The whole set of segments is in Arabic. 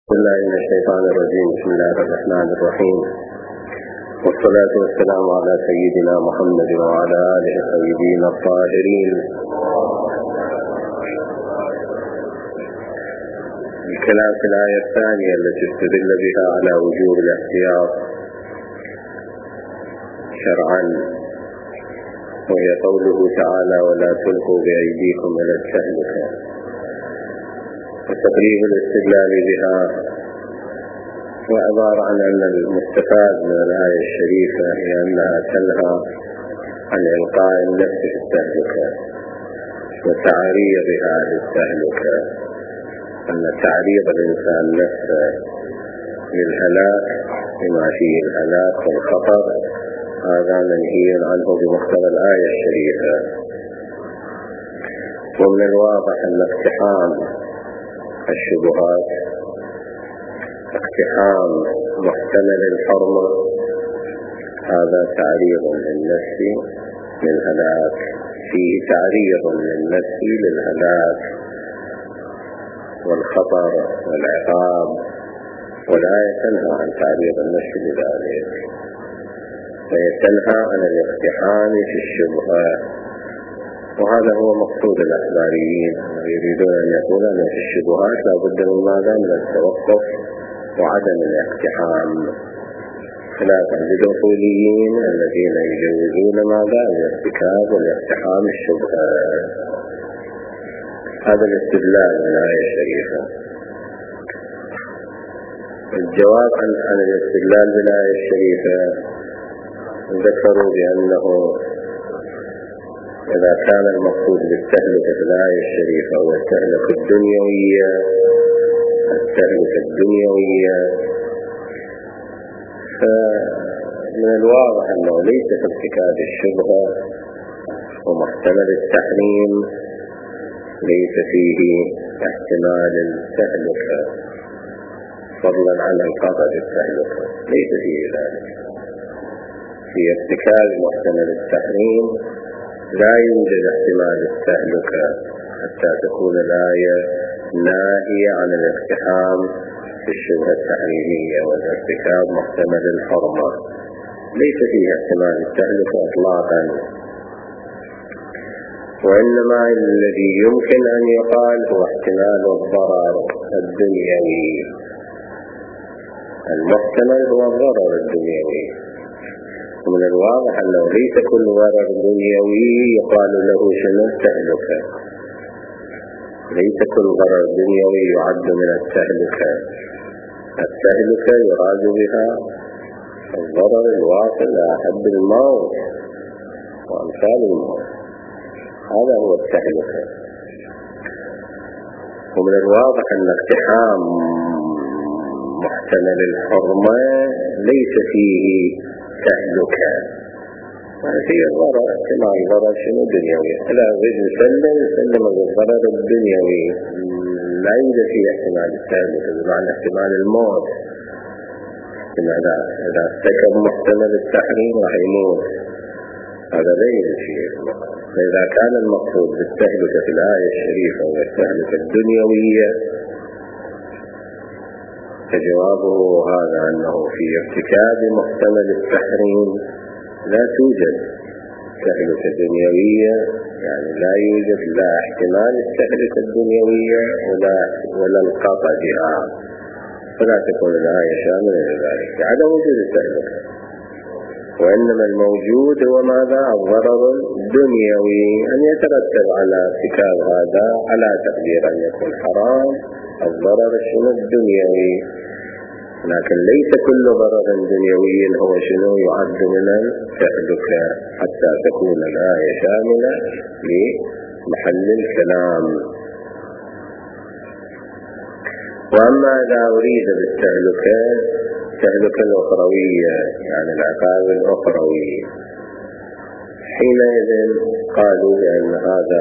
بسم الله من الشيطان الرجيم. بسم الله الرحمن الرحيم، والصلاة والسلام على سيدنا محمد وعلى آله الطيبين الطاهرين. الكلام في الآية الثانية التي استدل بها على وجوب الاحتياط شرعا، وهي قوله تعالى: ولا تلقوا بأيديكم إلى التهلكة. وتقريب الاستدلال بها وعبارة عن أن المستفاد من الآية الشريفة هي أنها تنهى عن إلقاء النفس في التهلكة وتعريضها للتهلكة، أن تعريض الإنسان نفسه للهلاك بما فيه الهلاك والخطر هذا منهي عنه بمقتضى الآية الشريفة. ومن الواضح أن اقتحام الشبهات، اقتحام محتمل الحرمة، هذا تعريض للنفس للهلاك، فيه تعريض للنفس للهلاك والخطر والعقاب، والآية تنهى عن تعريض النفس لذلك، وهي تنهى عن الاقتحام في الشبهة. وهذا هو مقصود الأخباريين، يريدون أن يقولوا أن في الشبهات لا بد من ماذا؟ من التوقف وعدم الاقتحام، خلافا للأصوليين الذين يجوزون ماذا؟ الارتكاب والاقتحام الشبهة. هذا الاستدلال من الآية الشريفة. الجواب عن الاستدلال بالآية الشريفة ذكروا بأنه إذا كان المقصود بالتهلكة في الآية الشريفة هو التهلكة الدنيوية، فمن الواضح أنه ليس في ارتكاب الشبهة ومحتمل التحريم ليس فيه احتمال التهلكة، فضلا عن القطع التهلكة ليس فيه ذلك. في ارتكاب محتمل التحريم لا يوجد احتمال التهلكة حتى تكون الآية ناهية عن الاقتحام في الشبهة التحريمية، والارتكاب محتمل الحرمة ليس فيه احتمال التهلكة اطلاقا. وإنما الذي يمكن أن يقال هو احتمال الضرر الدنيوي، المحتمل هو الضرر الدنيوي. ومن الواضح أنه ليس كل ضرر دنيوي يقال له شنو؟ التهلكة. ليس كل ضرر دنيوي يعد من التهلكة. التهلكة يراد بها الضرر الواصل إلى حد الموت وأمثال الموت، هذا هو التهلكة. ومن الواضح أن اقتحام محتمل الحرمة ليس فيه تهلكة، فيه الضرر كما الضرر شنو؟ دنيوي. لا غير نسلم الضرر الدنيوي، لا يوجد فيه احتمال التهلكة بمعنى احتمال الموت. إذا ارتكب محتمل التحريم راح يموت، هذا لا يوجد فيه. فإذا كان المقصود بالتهلكة في الآية الشريفة والتهلكة الدنيوية فجوابه هذا أنه في ارتكاب محتمل التحريم لا توجد تهلكة دنيوية، يعني لا يوجد لا احتمال التهلكة الدنيوية ولا القطع بها، فلا تكون الآية شاملة لذلك عدم وجود التهلكة. وإنما الموجود هو ماذا؟ الضرر الدنيوي، أن يترتب على ارتكاب هذا على تقدير أن يكون حرام الضرر شنو؟ الدنيوي. لكن ليس كل ضرر دنيوي هو شنو؟ يعد من التهلكة حتى تكون الآية شاملة لمحل الكلام. وأما إذا أريد بالتهلكة التهلكة الأخروية، يعني العقاب الأخروي، حينئذ قالوا بأن هذا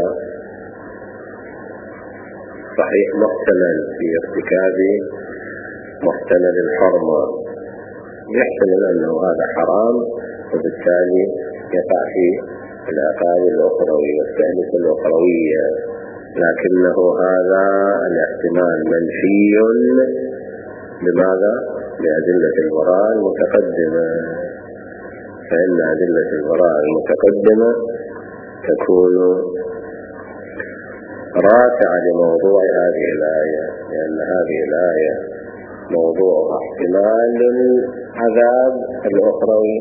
صحيح محتمل في ارتكاب محتمل الحرمة، يحتمل أنه هذا حرام وبالتالي يقع في العقاب الأخروي والتهلكة الأخروية، لكنه هذا الاحتمال منفي لماذا؟ لأدلة البراءة المتقدمة، فإن أدلة البراءة المتقدمة تكون رافعة لموضوع هذه الآية، لأن هذه الآية موضوع احتمال العذاب الأخروي،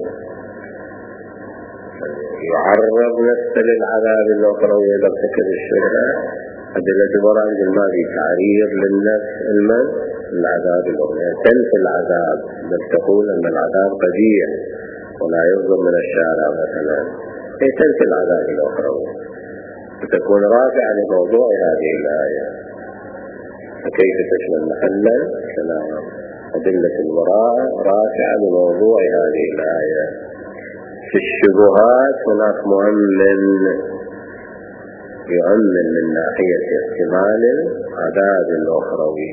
يعرض نفسه للعذاب الأخروي إذا ارتكب الشرك. أدلة البراءة ما في تعريض للنفس العذاب الأخروي، تنفي العذاب، بل تقول أن العذاب قبيح ولا يصدر من الشارع مثلا، هي تنفي العذاب الأخروي وتكون رافعة لموضوع هذه الآية. فكيف تشمل محلا كلام أدلة البراءة رافعة لموضوع هذه الآية. في الشبهات هناك مؤمن يؤمن من ناحية احتمال العذاب الأخروي،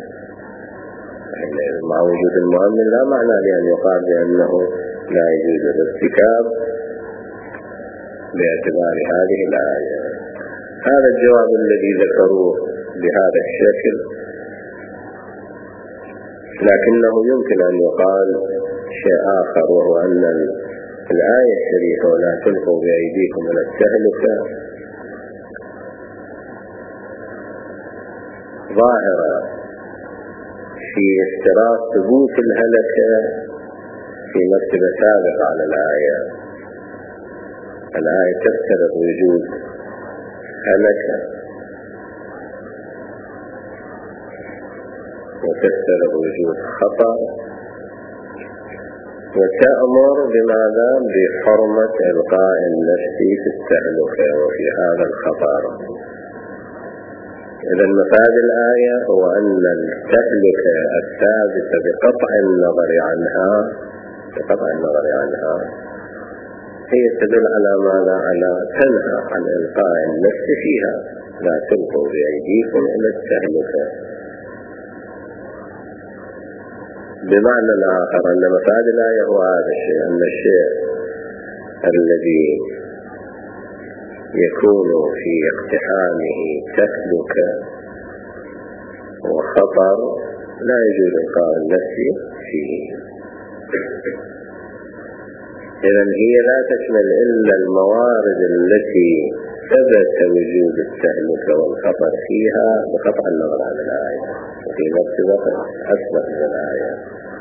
مع وجود المؤمن لا معنى لأن يقال بأنه لا يجوز الارتكاب باعتبار هذه الآية. هذا الجواب الذي ذكروه بهذا الشكل، لكنه يمكن أن يقال شيء آخر، وهو أن الآية الشريفة ولا تلقوا بأيديكم إلى التهلكة ظاهرة في افتراض ثبوت الهلكة في مرتبة سابقة على الآية. الآية تفترض وجود هلكة وتفترض وجود خطر، وتأمر بماذا؟ بحرمة إلقاء النفس في التهلكة وفي هذا الخطر. إذا مفاد الآية هو أن التهلكة الثابتة بقطع النظر عنها هي تدل على ماذا؟ على تنهى عن إلقاء النفس فيها، لا تلقوا بأيديكم إلى التهلكة. بمعنى آخر أن مفاد الآية هو هذا الشيء، أن الشيء الذي يكون في اقتحامه تهلكة وخطر لا يجوز إلقاء النفس فيه. إذن هي لا تشمل إلا الموارد التي ثبت وجود التهلكة والخطر فيها بقطع النظر عن الآية، وفي نفس الوقت أثبت من الآية.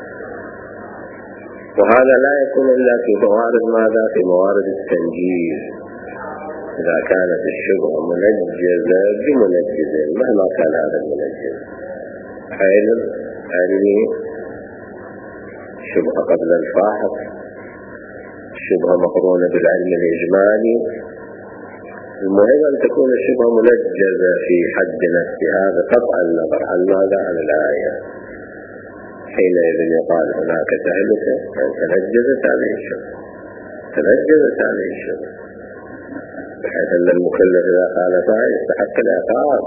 وهذا لا يكون إلا في موارد ماذا؟ في موارد التنجيز، إذا كانت الشبهة منجزة بمنجز مهما كان هذا المنجز، علمي، شبهة قبل الفاحص، شبهة مقرونة بالعلم الإجمالي، المهم أن تكون الشبهة منجزة في حد نفسها بقطع النظر عن ماذا؟ عن الآية. حينئذ يقال هناك تهلكة أن تنجزت عليه الشبهة، بحيث أن المكلف إذا خالفها يستحق العقاب.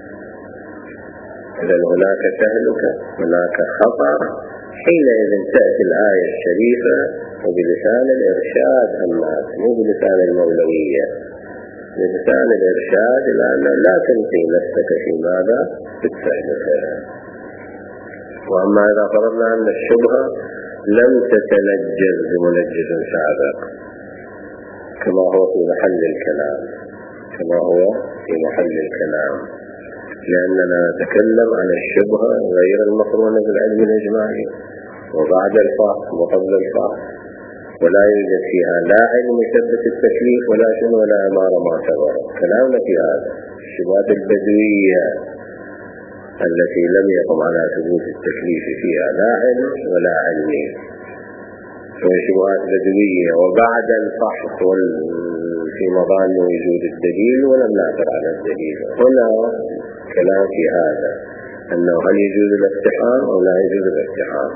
إذا هناك تهلكة، هناك خطر، حينئذ تأتي الآية الشريفة وبلسان الإرشاد الناس، مو بلسان المولوية، بلسان الإرشاد إلى أن لا تلقي نفسك في ماذا؟ في التهلكة. وأما إذا فرضنا أن الشبهة لم تتنجز بمنجز سابق كما هو في محل الكلام، لأننا نتكلم عن الشبهة غير المقرونة بالعلم الإجمالي وبعد الفحص وقبل الفحص، ولا يوجد فيها لا علم يثبت التكليف ولا شنو ولا أمارة معتبرة. كلامنا في هذا الشبهات البدوية التي لم يقم على ثبوت التكليف فيها لا علم ولا علمي، شبهات بدوية وبعد الفحص في مظان وجود الدليل ولم نعثر على الدليل. هنا كلام في هذا أنه هل يجوز الاقتحام أو لا يجوز الاقتحام.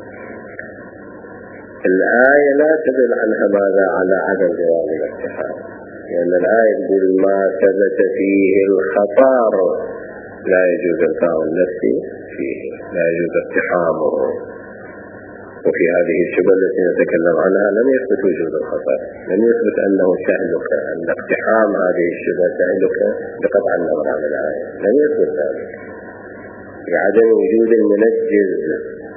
الآية لا تدل عنها ماذا؟ على عدم جواز الاقتحام، لأن الآية تقول ما ثبت فيه الخطر لا يجوز إلقاء النفس فيه، لا يجوز اقتحامه. وفي هذه الشبهة التي نتكلم عنها لم يثبت وجود الخطر، لم يثبت أنه تهلكة، أن اقتحام هذه الشبهة تهلكة بقطع النظر عن الآية، لم يثبت ذلك لعدم وجود المنجز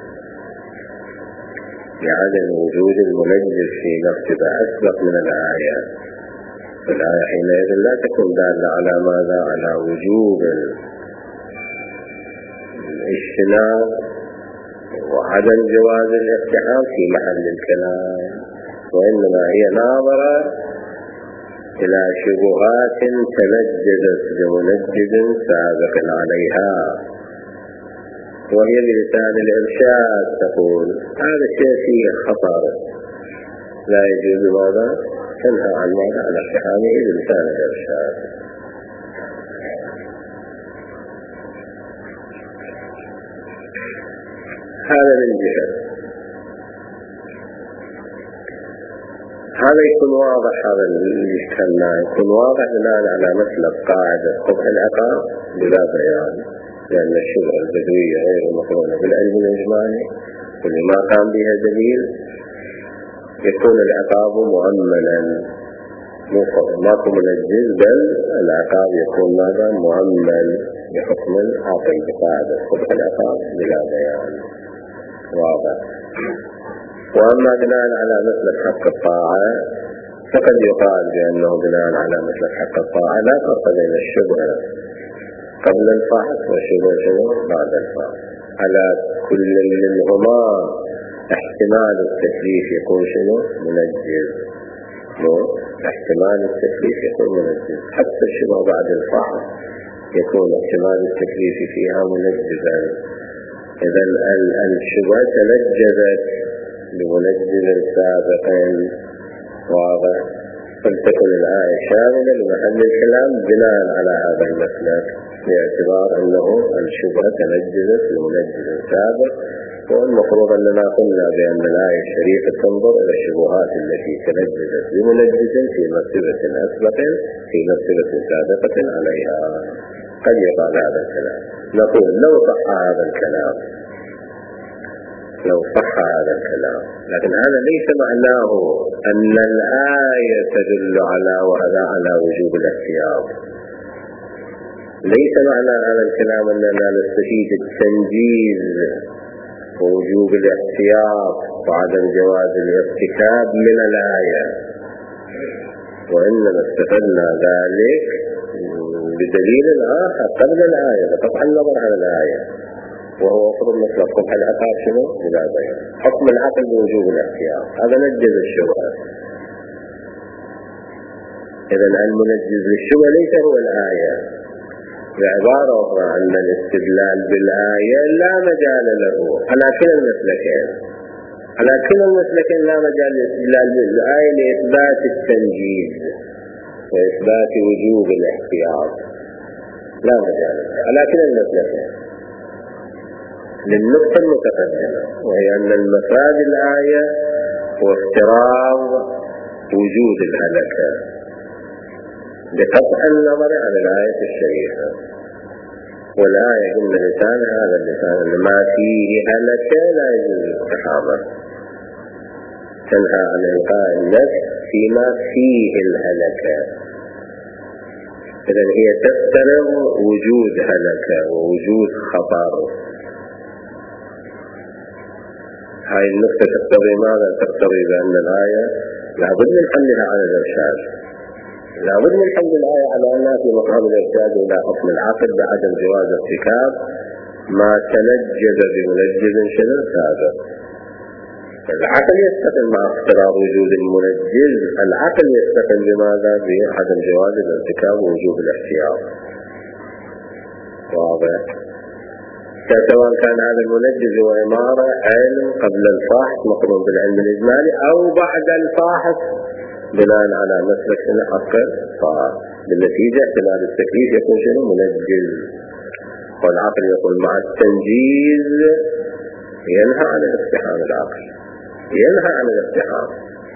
لعدم وجود المنجز في مرتبة أسبق من الآية، فالآية حينئذ لا تكون دالة على ماذا؟ على وجوب الاجتناب وعدم جواز الاقتحام في محل الكلام، وإنما هي ناظرة إلى شبهات تنجدت بمنجد سابق عليها، وهي بلسان الإرشاد تقول هذا الشيء فيه خطر لا يجوز ماذا؟ تنهى عن ماذا؟ عن اقتحامه بلسان الإرشاد. هذا من جهة. هذا يكون واضح، هذا الكلام يكون واضح بناء على مسلك قاعدة قبح العقاب بلا بيان، لأن الشبهة البدوية غير مقرونة بالعلم الإجمالي، واللي ما قام بها دليل يكون العقاب مؤملا ماكو منجز، بل العقاب يكون ماذا؟ مؤمل بحكم عقل بقاعدة قبح العقاب بلا بيان واضح. وأما بناء على مسلك حق الطاعة فقد يقال بأنه بناء على مسلك حق الطاعة لا فرق بين الشبهة قبل الفحص والشبهة بعد الفحص، على كل منهما احتمال التكليف يكون شنو؟ منجز. احتمال التكليف يكون منجز، حتى الشبهة بعد الفحص يكون احتمال التكليف فيها منجزا. إذا الشبهة تنجزت بمنجز سابق واضح، فلتكن الآية شاملة لمحل الكلام بناء على هذا المسلك، باعتبار أنه الشبهة تنجزت بمنجز سابق. والمفروض أننا قلنا بأن الآية الشريفة تنظر إلى الشبهات التي تنجزت بمنجز في مرتبة أسبق في مرتبة سابقة عليها. قد يقال هذا الكلام، نقول لو صح هذا الكلام، لكن هذا ليس معناه أن الآية تدل على وجوب الاحتياط. ليس معنى هذا الكلام أننا نستفيد التنجيز ووجوب الاحتياط وعدم جواز الارتكاب من الآية، وإنما استفدنا ذلك بدليل آخر قبل الآية بقطع النظر عن الآية، وهو أفضل مطلق قبح العقاب شنو؟ بلا بيان، حكم العقل بوجوب الاحتياط، هذا نجز الشبهة. إذا المنجز للشبهة ليس هو الآية، بعبارة أخرى أن الاستدلال بالآية لا مجال له على كلا المسلكين، لا مجال للاستدلال بالآية لإثبات التنجيز وإثبات وجوب الاحتياط، لا مجال على كلا المسلكين للنقطة المتقدمة، وهي أن المفاد الآية هو افتراض وجود الهلكة بقطع النظر عن الآية الشريفة. والآية قلنا لسان هذا اللسان ما فيه هلكة لا يجوز الاقتحام، تنهى عن إلقاء النفس فيما فيه الهلكة. إذن هي تفترض وجود هلكة ووجود خطر. هاي النقطة تقتضي ماذا؟ تقتضي بأن الآية لابد من حملها على الإرشاد، لابد من حمل الآية على أنها في مقام الإرشاد إلى حكم العقل بعدم جواز ارتكاب ما تنجز بمنجز شنو سابق. العقل يستقل مع افتراض وجود المنجز، العقل يستقل بماذا؟ بعدم جواز الارتكاب ووجوب الاحتياط. واضح؟ سواء كان هذا المنجز هو إمارة علم قبل الفاحص مقرون بالعلم الإجمالي أو بعد الفاحص بناء على مسلك حق بالنتيجة احتمال التكليف يكون شنو؟ منجز. والعقل يقول مع التنجيز ينهى عن الاقتحام، العقل ينهى عن الاقتحام.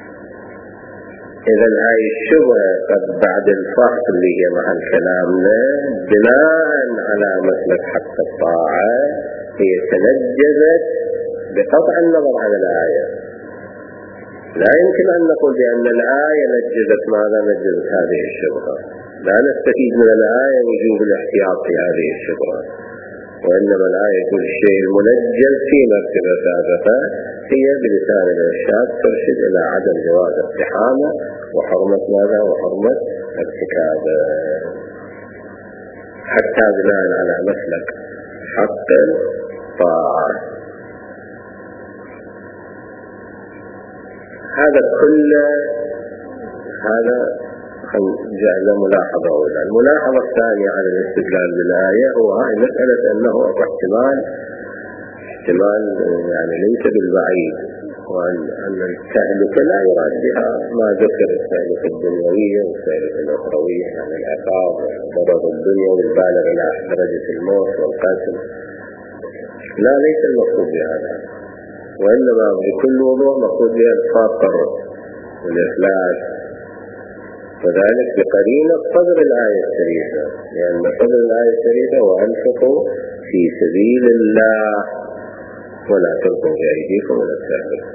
إذا هاي الشبهة قد بعد الفحص اللي هي محل كلامنا بناء على مسلك حق الطاعة هي تنجزت بقطع النظر عن الآية. لا يمكن أن نقول بأن الآية نجزت ماذا؟ نجزت هذه الشبهة. لا نستفيد من الآية وجوب الاحتياط في هذه الشبهة، وإنما الآية تقول الشيء المنجل في مرتبة سابقة هي بلسان الإرشاد ترشد إلى عدم جواز اقتحامه وحرمة ماذا؟ وحرمة ارتكابه، حتى بناء على مسلك حق الطاعة. هذا كله هذا جعل ملاحظة أولى. الملاحظة الثانية على الاستدلال بالآية هو مسألة أنه احتمال يعني ليس بالبعيد، وأن التهلكة لا يراد بها ما ذكر التهلكة الدنيوية والتهلكة الأخروية، يعني العقاب والضرر الدنيوي البالغ إلى درجة الموت والقتل، لا ليس المقصود بهذا، وإنما بكل وضوح مقصود بها الفاقر والإفلاس، وذلك بقرينة صدر الآية الشريفة، لأن صدر الآية الشريفة وأنفقوا في سبيل الله ولا تلقوا بأيديكم إلى التهلكة،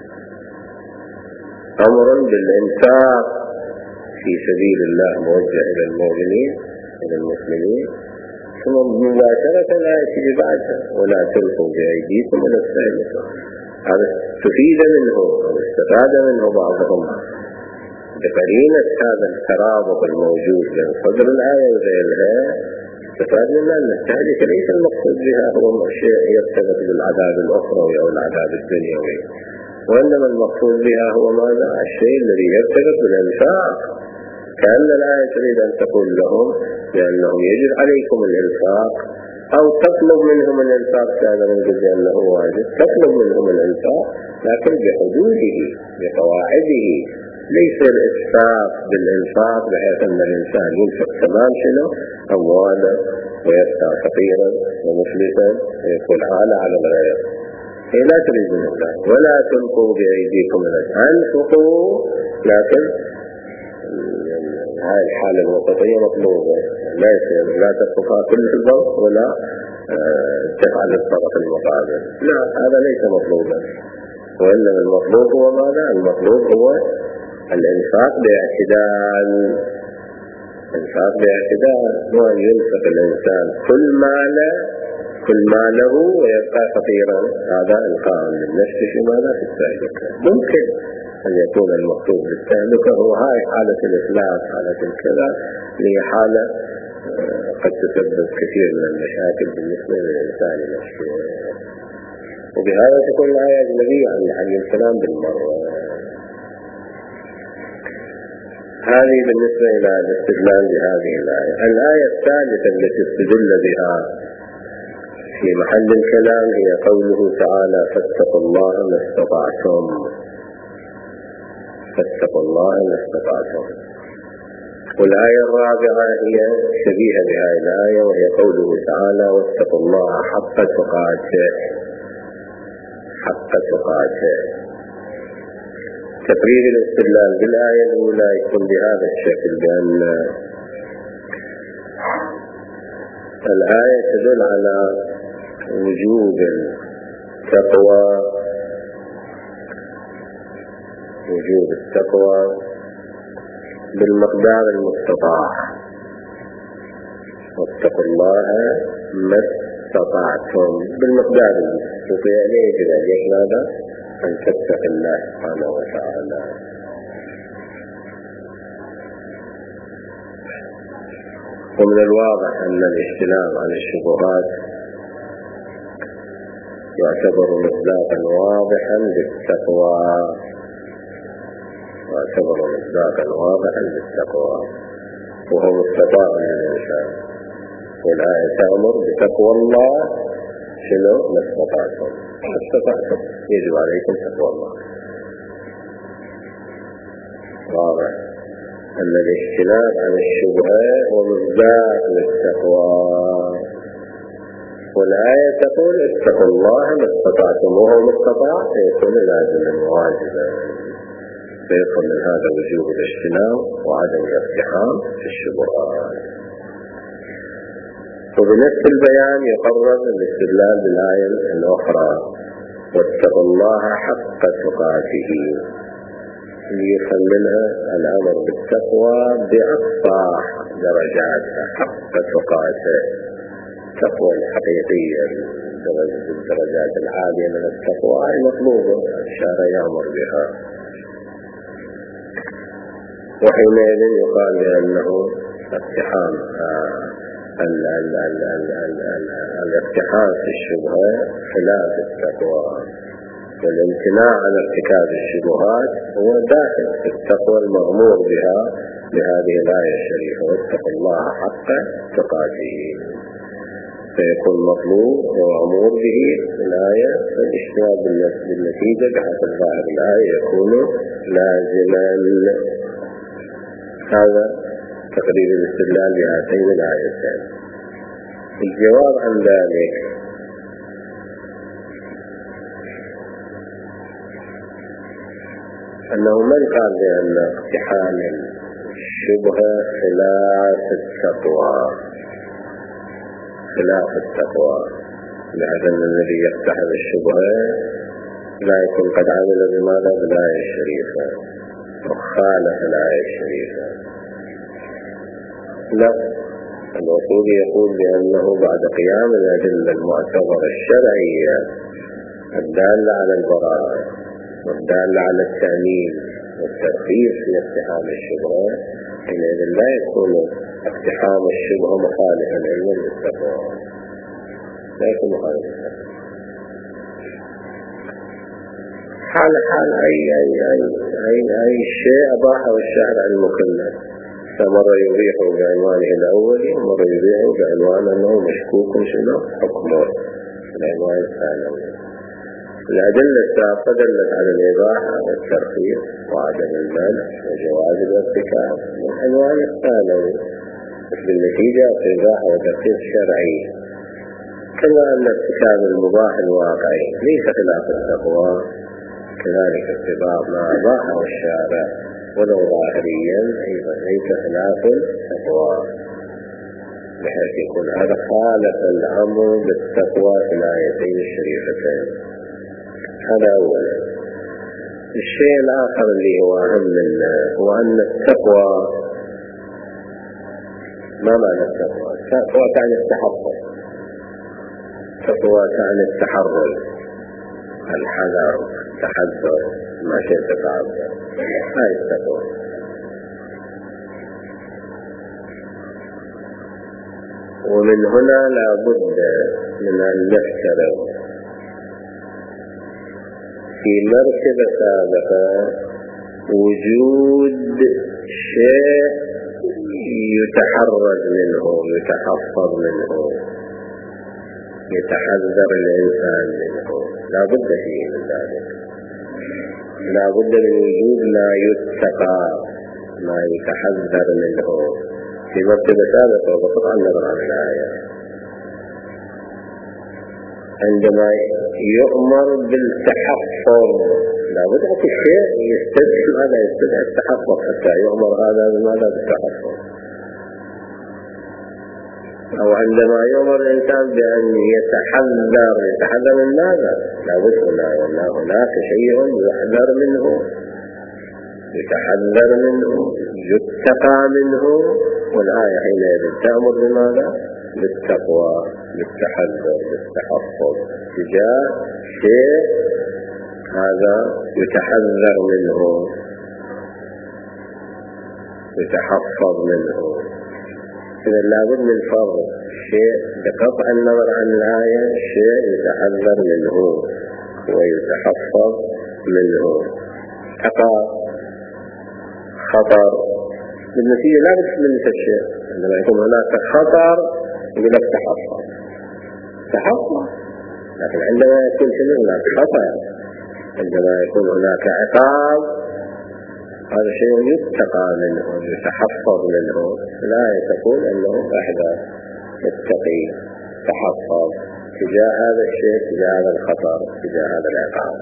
أمر بالإنفاق في سبيل الله موجه إلى المؤمنين إلى المسلمين، ثم مباشرة الآية تجي بعدها ولا تلقوا بأيديكم إلى التهلكة. هذا استفيد منه واستفاد منه بعضهم بقرينة هذا الترابط الموجود بين صدر الآية وغيرها، استفاد منها أن التهلكة ليس المقصود بها هو شيء يرتبط بالعذاب الأخروي أو العذاب الدنيوي، وإنما المقصود بها هو ماذا؟ الشيء الذي يرتبط بالإنفاق، كأن الآية تريد أن تقول لهم بأنه يجب عليكم الإنفاق أو تطلب منهم الإنفاق، كذا نقول بأنه واجب، تطلب منهم الإنفاق لكن بحدوده بقواعده، ليس الإسفاق بالإنفاق بحيث أن الإنسان ينفق تمام شنو أمواله ويبقى فقيرا ومفلسا ويكون عالة على الغير. هي لا تريد من الله ولا تلقوا بأيديكم إلى أنفقوا، لكن هذه الحالة الوسطية مطلوبة، لا تبقى كل في الضوء ولا تفعل الطرف المقابل، لا هذا ليس مطلوبا، وإنما المطلوب هو ماذا؟ المطلوب هو الإنفاق باعتدال، الإنفاق باعتدال هو أن ينفق الإنسان كل ماله ويبقى فقيرا، هذا القائم للنفس في ماذا؟ في التهلكة. ممكن أن يكون المقصود بالتهلكة هو هاي حالة الإفلاس، حالة الكذا، هي حالة قد تسبب كثير من المشاكل بالنسبة للإنسان نفسه، وبهذا تكون الآية أجنبية عن حل الكلام بالمرة. هذه بالنسبة إلى الاستدلال بهذه الآية. الآية الثالثة التي استدل بها في محل الكلام هي قوله تعالى فاتقوا الله ما استطعتم، فاتقوا الله ما استطعتم. والآية الرابعة هي شبيهة بهذه الآية، وهي قوله تعالى واتقوا الله حق تقاته، حق تقاته. تقرير الاستدلال بالآية الأولى يكون بهذا الشكل، بأن الآية تدل على وجوب التقوى، وجوب التقوى بالمقدار المستطاع، واتقوا الله ما استطعتم بالمقدار المستطاع. يعني يجب عليك ماذا؟ أن تتقي الله سبحانه وتعالى. ومن الواضح أن الاجتناب عن الشبهات يعتبر مصداقا واضحا للتقوى، يعتبر مصداقا واضحا للتقوى، وهو مستطاع للإنسان، والآية تأمر بتقوى الله شنو؟ ما استطعتم، ما استطعتم يجب عليكم تقوى الله. واضح أن الاجتناب عن الشبهة هو مصداق للتقوى، والآية تقول اتقوا الله ما استطعتم، وهو مستطاع فيكون لازما واجبا، فيدخل من هذا وجوب الاجتناب وعدم الاقتحام في الشبهات. وبنفس البيان يقرر الاستدلال بالآية الأخرى واتقوا الله حق تقاته، يفهم منها الأمر بالتقوى بأقصى درجاتها حق تقاته، التقوى الحقيقية الدرجات العالية من التقوى هي مطلوبة، الشارع يأمر بها، وحينئذ يقال بأنه اقتحام الاقتحام في الشبهة خلاف التقوى، والامتناع عن ارتكاب الشبهات هو داخل في التقوى المأمور بها بهذه الآية الشريفة: واتقوا الله حق تقاته. فيكون مطلوب ومأمور به الآية، فالاجتناب بالنتيجة بحسب ظاهر الآية يكون لازما. هذا تقريب الاستدلال بهاتين الآيتين. الجواب عن ذلك أنه من قال بأن اقتحام الشبهة خلاف التقوى، لأن الذي يقتحم الشبهة لا يكون قد عمل بماذا بالآية الشريفة وخالف الآية الشريفة. لا، الوصول يقول بأنه بعد قيام الأدلة المعتبرة الشرعية الدالة على البراءة والدالة على التأمين والترخيص في اقتحام الشبهة، حينئذ لا يكون اقتحام الشبهة مخالفا علما للتقوى، لا يكون مخالفا. حال أي شيء أباحه الشرع المكلف، فمرة يبيحه بعنوانه الأولي ومرة يبيحه بعنوان أنه مشكوك شنو حكمه العنوان الثانوي. الأدلة السابقة دلت على الإباحة والترخيص وعدم المنع وجواز الارتكاب والعنوان الثانوي، بالنتيجة في إباحة وترخيص شرعي. كما أن ارتكاب المباح الواقعي ليس خلاف التقوى، كذلك اتباع ما أباحه الشارع ولو ظاهريا أيضا ليس خلاف التقوى، بحيث يكون هذا خالف الأمر بالتقوى في الآيتين الشريفتين. هذا أولا. الشيء الآخر اللي هو أهم منه هو أن التقوى، ما معنى التقوى؟ التقوى تعني التحفظ، التقوى تعني التحرر، الحذر، التحذر، ما شئت تعبر، هاي التقوى. ومن هنا لابد من أن نفترض في مرتبة سابقة وجود شيء يتحرز منه، يتحفظ منه، يتحذر الإنسان منه، لا بد فيه من ذلك. لا بد من وجود لا يتقى، ما يتحذر منه في مرتبة سابقة وبقطع النظر عن الآية. عندما يؤمر بالتحفظ لا بد في شيء يستدعي هذا، يستدعي التحفظ حتى يؤمر هذا بماذا؟ بالتحفظ. أو عندما يؤمر الإنسان بأن يتحذر من ماذا؟ لا بد هناك شيء يحذر منه، يتحذر منه، يتقى منه، والآية حينئذ تأمر بماذا؟ بالتقوى، بالتحذر، بالتحفظ تجاه شيء هذا يتحذر منه، يتحفظ منه. إذا لابد من فرق شيء بقطع النظر عن الآية، شيء يتحذر منه ويتحفظ منه. عقاب، خطر، بالنتيجة لا بد من الشيء. عندما يكون هناك خطر يقول لك تحفظ، لكن عندما يكون هناك خطر، عندما يكون هناك عقاب، هذا شيء يتقى منه يتحفظ منه. لا تقول أنه أحدث يتقي تحفظ تجاه هذا الشيء، تجاه هذا الخطر، تجاه هذا العقاب.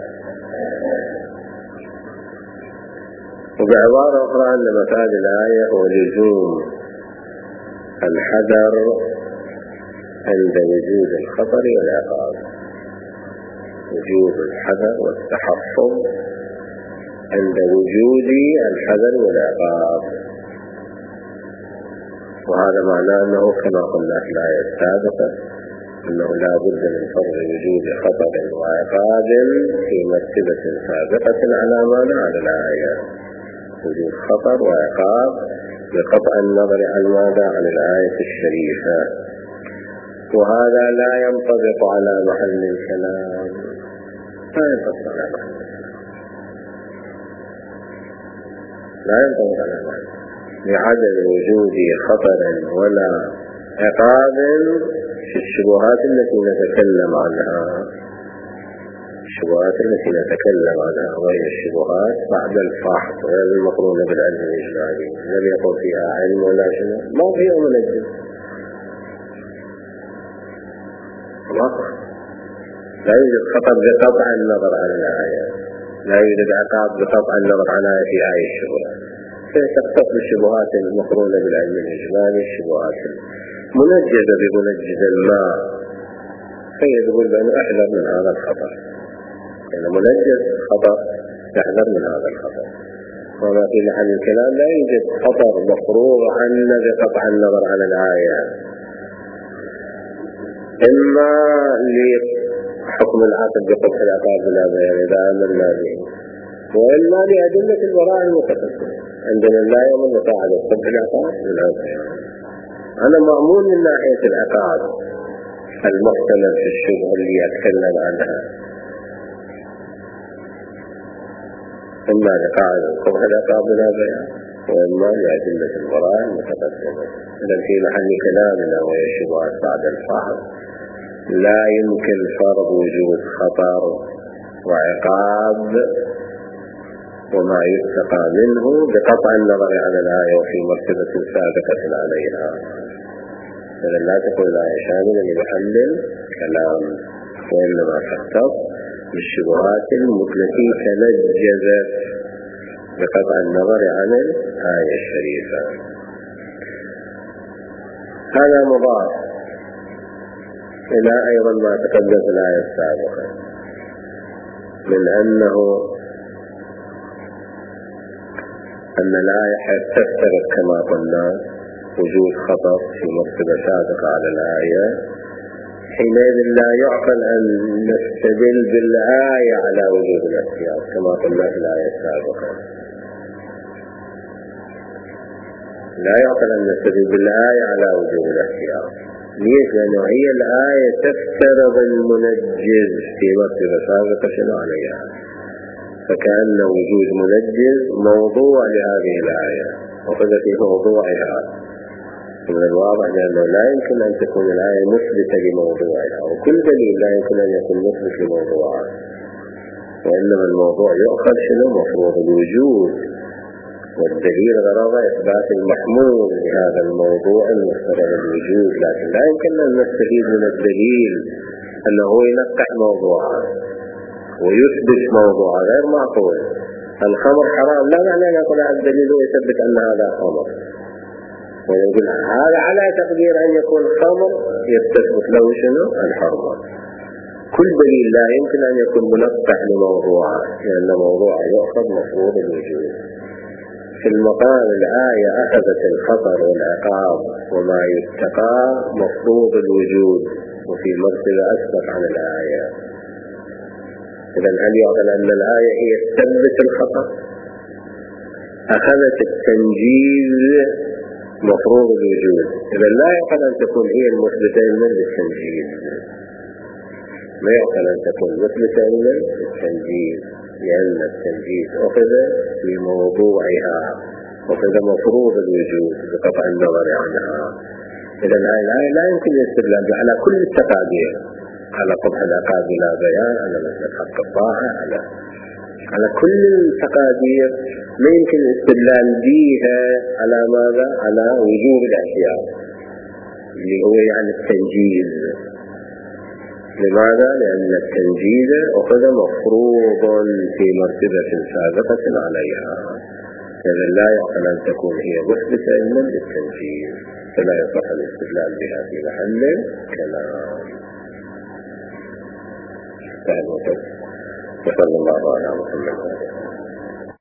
وبعبارة أخرى أن مفاد الآية هو لزوم الحذر عند وجود الخطر والعقاب، وجود الحذر والتحفظ عند وجود الحذر والعقاب. وهذا معناه أنه كما قلنا في الآية السابقة أنه لا بد من فرض وجود خطر وعقاب في مرتبة سابقة على ماذا؟ على الآية. وجود خطر وعقاب بقطع النظر عن ماذا؟ عن الآية الشريفة. وهذا لا ينطبق على محل الكلام، لا ينطبق على محل الكلام، لا ينطبق على محل، لعدم وجود خطر ولا عقاب في الشبهات التي نتكلم عنها. الشبهات التي نتكلم عنها وهي الشبهات بعد الفحص غير المقرونة بالعلم الإجمالي، لم يكن فيها علم ولا شنو، ما فيها منجم، لا يوجد خطر بقطع النظر عن الآية، لا يوجد عقاب بقطع النظر عن آية في آية الشبهات. فتختص بالشبهات المقرونة بالعلم الإجمالي، الشبهات منجزة بمنجز ما، فيقول بأنه أحذر من هذا الخطر، يعني منجز خطر يحذر من هذا الخطر. وما في محل الكلام لا يوجد خطر مفروغ عنه بقطع النظر عن الآية، إما لحكم العاقل بقطع العقاب بلا بيان إذا آمنا به، وإما لأدلة البراءة المتقدمة. عندنا لا يؤمن بقاعدة قطع العقاب بلا بيان. أنا مأمون من ناحية العقاب المحتمل في الشبهة اللي أتكلم عنها، إما لقاعدة قطع العقاب بلا بيان، وإما لأدلة البراءة المتقدمة. إذا في محل كلامنا وهي الشبهات بعد الفحص لا يمكن فرض وجود خطر وعقاب وما يتقى منه بقطع النظر عن الآية وفي مرتبة سابقة عليها. إذا لا تكون الآية شاملة لمحل كلام، وإنما تختص بالشبهات التي تنجزت بقطع النظر عن الآية الشريفة. هذا مضاف إلى أيضا ما تقدم في الآية السابقة من أن الآية تفترض كما قلنا وجود خطر في مرتبة سابقة على الآية، حينئذ لا يعقل أن نستدل بالآية على وجود الاحتياط كما قلنا في الآية السابقة. لا يعقل أن نستدل بالآية على وجود الاحتياط. ليش؟ لأنه هي الآية تفترض المنجز في مرتبة سابقة شنو عليها، فكأن وجود منجز موضوع لهذه الآية وقد في موضوعها. من الواضح لأنه لا يمكن أن تكون الآية مثبتة لموضوعها، وكل دليل لا يمكن أن يكون مثبت لموضوعها، وإنما الموضوع يؤخذ شنو؟ مفروض الوجود، والدليل غرض إثبات المحمول لهذا الموضوع المفترض الوجود. لكن لا يمكن أن نستفيد من الدليل أنه ينقح موضوعا ويثبت موضوعا، غير معقول. الخمر حرام لا معنى أن يقول الدليل يثبت أن هذا خمر، ونقول هذا على تقدير أن يكون خمر يستثبت له شنو؟ الحرمة. كل دليل لا يمكن أن يكون منقح لموضوعه، لأن موضوعه يؤخذ مفروض الوجود. في المقام الآية أخذت الخطر والعقاب وما يتقى مفروض الوجود، وفي مرتبة أسبق عن الآية. إذن هل يعقل أن الآية هي تثبت الخطر؟ أخذت التنجيز مفروض الوجود، إذن لا يعقل أن تكون هي المثبتة من التنجيز، ما يعقل أن تكون مثبتة من التنجيز، لأن التنجيز أخذ في موضوعها، أخذ مفروض الوجود بقطع النظر عنها. إذن هذه الآية لا يمكن الاستدلال على كل التقادير، على قبح العقاب بلا بيان، على مسألة حق الطاعة، على كل التقادير ما يمكن الاستدلال بها على ماذا؟ على وجوب الاحتياط اللي هو يعني التنجيز. لماذا؟ لأن التنجيز أخذ مفروض في مرتبة سابقة عليها، إذا لا يعقل أن تكون هي مثبتة من التنجيز، فلا يصح الاستدلال بها في محل كلام. وصلى الله على محمد.